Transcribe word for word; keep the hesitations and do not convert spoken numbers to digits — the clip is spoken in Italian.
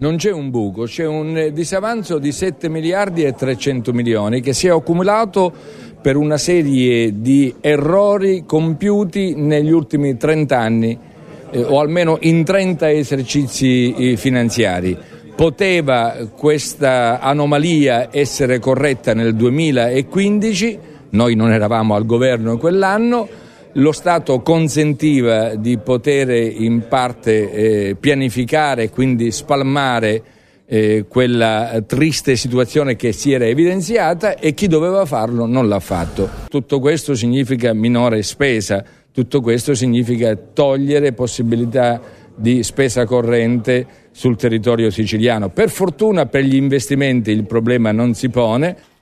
Non c'è un buco, c'è un disavanzo di sette miliardi e trecento milioni che si è accumulato per una serie di errori compiuti negli ultimi trenta anni, eh, o almeno in trenta esercizi eh, finanziari. Poteva questa anomalia essere corretta nel duemilaquindici, noi non eravamo al governo in quell'anno, lo Stato consentiva di poter in parte eh, pianificare e quindi spalmare eh, quella triste situazione che si era evidenziata, e chi doveva farlo non l'ha fatto. Tutto questo significa minore spesa, tutto questo significa togliere possibilità di spesa corrente sul territorio siciliano. Per fortuna per gli investimenti il problema non si pone.